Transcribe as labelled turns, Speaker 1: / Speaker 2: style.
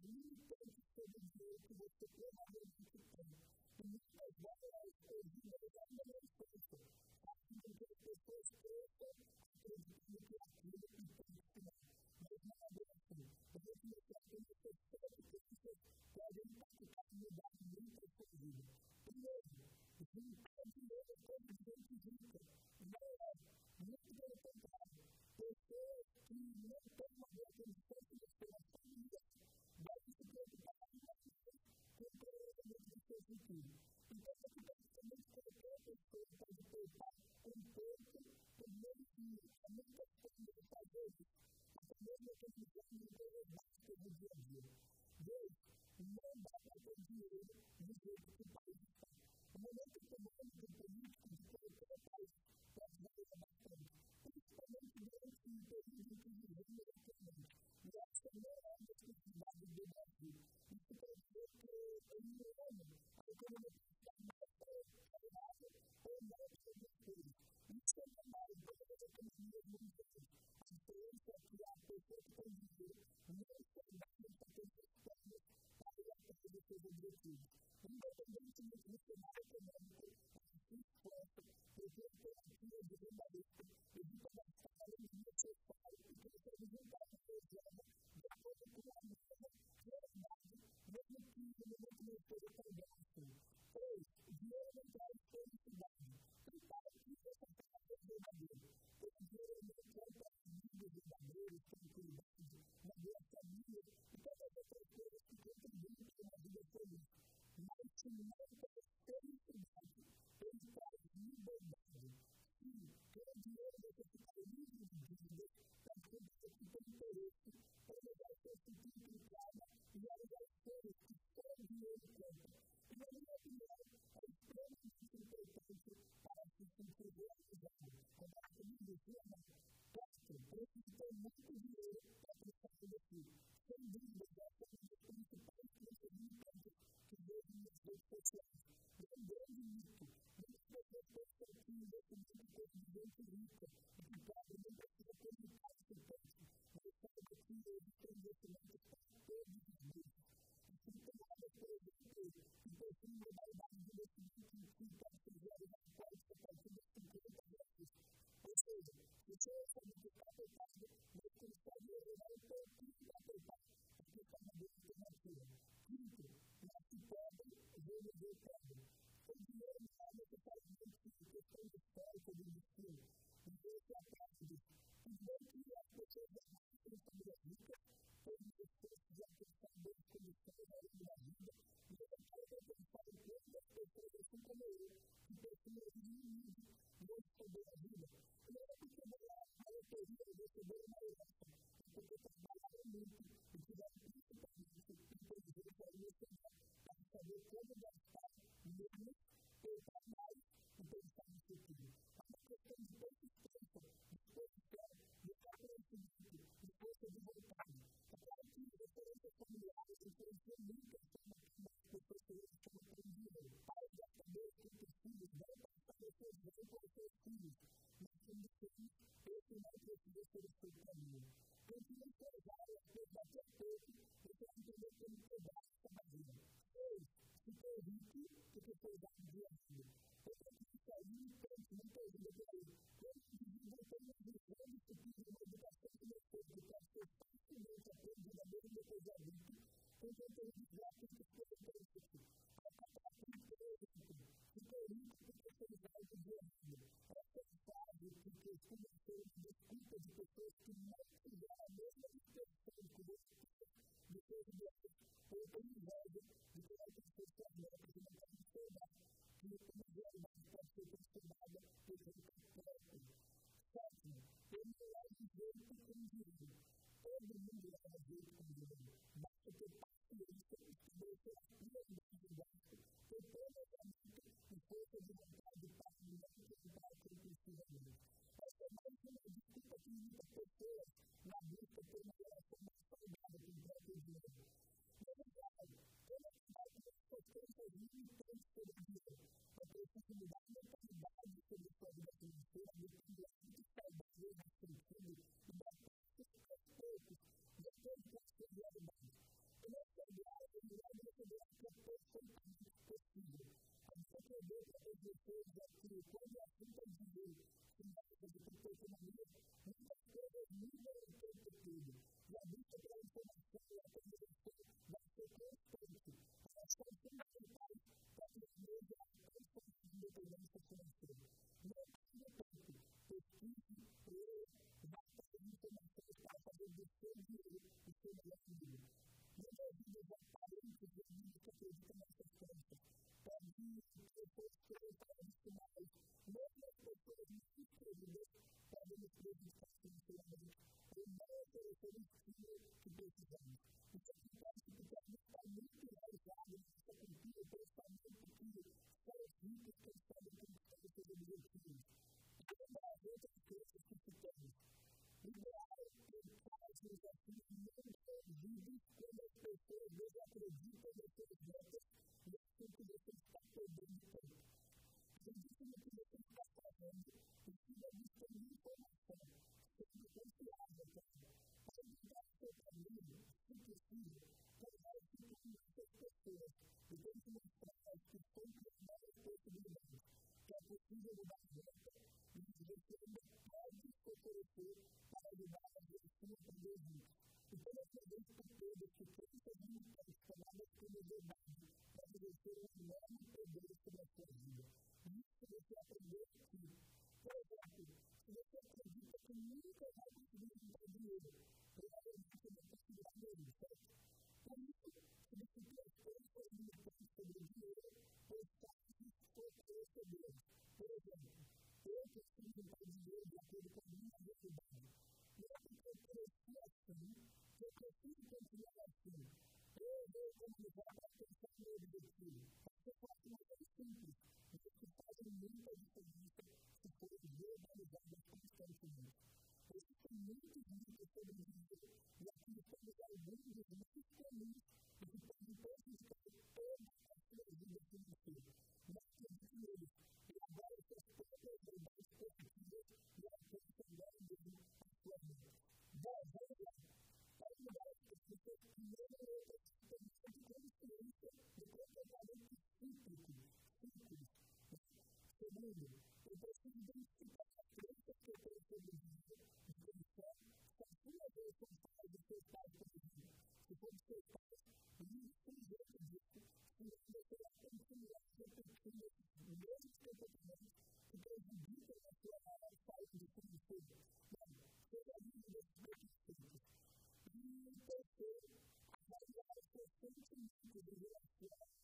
Speaker 1: limitantes sobre o dinheiro que você provavelmente tem. E muitas delas originam da adolescência, fazendo com que as pessoas cresçam acreditando que aquilo e ponto final. Mas não é bem assim. A gente não sabe que essas circunstâncias podem impactar e mudar muito a sua vida. Primeiro, juntar dinheiro com gente rica. Não é. Muito pelo contrário. Pessoas que não têm uma boa condição financeira familiar devem se preocupar mais com o planejamento do seu futuro. Então, aqui praticamente qualquer pessoa pode poupar um pouco por meio de muitas formas de fazer isso, até mesmo economizando coisas básicas do dia a dia. Deus, não dá para ter dinheiro do jeito que o país está. O momento econômico e político de qualquer país pode variar bastante, principalmente durante um período em que vivemos atualmente. E essa não é a necessidade do Brasil. Isso quer dizer que, em um ano, a economia está mais saudável ou mais produtiva. Isso é normal em todas as economias mundiais. A diferença é que a pessoa que tem dinheiro não é saudável para ter seus planos para ir atrás dos seus objetivos. Independentemente do cenário econômico, a gente se esforça por ter alternativas de renda extra, evita gastar além do necessário e consegue juntar uma reserva de acordo com a nova realidade, mesmo que no momento não esteja tão bem assim. 3. Dinheiro não traz felicidade. E para que essa palavra é verdadeira? Porque dinheiro não compra amigos verdadeiros, tranquilidade, uma boa família e todas as outras coisas que contribuem para uma vida feliz. Mas se não traz felicidade, ele traz liberdade. Sim, com o dinheiro você fica livre de dívidas, para que você tenha interesse, para levar o seu futuro implicado e realizar as coisas que só o dinheiro compra. E na minha opinião, é extremamente importante para se sentir realizado. Agora, comigo, Diana, 4. Preciso ter muito dinheiro para prestar tudo aqui. Sem dúvida, essa é uma das principais crenças limitantes que vejo nas redes sociais. É um grande mito. Muitas pessoas pensam que o investimento é coisa de gente rica e que pobre não precisa acreditar nesse ponto. Mas saiba que existem investimentos para todos os níveis. Assim como há, por exemplo, investir em modalidade de investimento que pode ser realizado a partir de 50 reais. Ou seja, se você sabe que está apertado, mas consegue levar um pouquinho para apertar, porque está uma boa alternativa. 5. Nasce pobre, viver pobre. O dinheiro não é necessariamente questão de histórica de destino. Então, esse é a prática. Primeiro que as pessoas da nossa família rica têm esforço de alcançar boas condições ao longo da vida, e eu quero pensar em quantas pessoas, assim como eu, que precisam de humilde, não esconder a vida. Não é porque a loteria recebeu uma herança, é porque trabalharam muito e tiveram principalmente inteligência emocional para saber como gastar menos, poupar mais e pensar no futuro. É uma questão de persistência, disposição, de conhecimento, de força de vontade. É claro que referências familiares influenciam muito a forma como as pessoas como têm dinheiro. Pais já também têm filhos, vão passar pessoas vão com os seus filhos. Mas quando temos, esse não precisa ser o seu caminho. Continue forjado as coisas daqui a pouco, você vai entender como quebrar essa barreira. 6. Se permite, porque foi dado dia a dia. Outra coisa é limitante, não pergunta para ele. Quando o indivíduo tem uma visão de futuro, uma educação financeira que pode ser facilmente aprendida mesmo depois de adulto, com conteúdo grátis que foram interessantes. A capacidade, por exemplo, se permite porque foi dado dia a dia. Essa é a frase que costuma ser uma desculpa de pessoas que não tiveram a mesma expressão que você de seus ideais, ou tem inveja de que vai ter suas metas e não pode observar que uma realidade pode ser transformada por conta própria. 7. Ele leva jeito com dinheiro. Todo mundo leva jeito com dinheiro. Basta ter paciência e estabelecer as prioridades do gasto, ter planejamento e força de vontade para não tentar compulsivamente. Essa é mais uma desculpa que muitas pessoas na busca por uma relação mais saudável com o próprio dinheiro. Na verdade, toda a cidade tem suas crenças limitantes sobre o dinheiro. É preciso mudar a mentalidade sobre a sua vida financeira, mudando hábitos saudáveis nesse sentido e dar passos aos poucos, depois de conseguir a verdade. Começa perfeitamente possível. A gente aprendeu para as pessoas que quando a gente tem dinheiro, se nós temos economia, muitas coisas mudam o tempo todo. E a busca pela informação e a comunicação vai ser constante. Elas são fundamentais para que os meios alcancem a independência financeira. Não tenha tempo, pesquise, leia, vá para as informações para fazer do seu dinheiro o seu melhor amigo. Não ouvindo os aparentes e amigos que acreditam nessas crenças. Pode ter pessoas tradicionais, mesmo as pessoas mais queridas, podem nos prejudicar financeiramente ou não oferecer o estilo que precisamos. Isso acontece porque a gente está muito enraizado nessa cultura do pensamento que só os ricos conseguem conquistar os seus objetivos. Todas as outras coisas que citamos. O ideal é pensar os desafios não resolvidos quando as pessoas desacreditam nas suas metas e acham que você está perdendo tempo. Acredite no que você está fazendo e siga buscando informação, sendo confiável, para ajudar o seu caminho, se possível, converse com muitas pessoas e tente mostrar que sempre há novas possibilidades, que é possível mudar a rota e que você ainda pode se oferecer para ajudar a ver sua aprender juntos. E pela presente por todos que crenças limitantes chamadas como verdade podem exercer um enorme poder sobre a sua vida. Isso você aprendeu aqui. Por exemplo, se você acredita que nunca vai conseguir juntar dinheiro, provavelmente você não conseguirá mesmo, certo? Por isso, se você tem as crenças limitantes sobre o dinheiro, prepare-se fortalecedores. Por exemplo, eu consigo juntar dinheiro de acordo com a minha realidade. Não porque eu cresci assim, que eu preciso continuar assim. Eu vou economizar para alcançar o meu objetivo. Essa é uma coisa simples, mas que faz muita diferença se forem verbalizadas constantemente. Existem muitos livros sobre dinheiro e aqui estamos alguns dos mais comuns e que podem prejudicar toda a sua vida financeira. Não acredite neles e agora suas próprias verdades positivas e alcancem agora mesmo a sua vida. Bom, vamos lá. Para ajudar as pessoas, primeiro eu acredito de consciência do comportamento cíclico. Segundo, eu preciso identificar as crenças que eu tenho sobre o dinheiro e pensar se as suas responsáveis dos seus pais, por exemplo, se for dos seus pais, e tem jeito disso, senão você vai continuar repetindo os mesmos comportamentos que prejudicam a sua saúde financeira. Não, seja livre desses preconceitos. E terceiro, avaliar os seus sentimentos em relação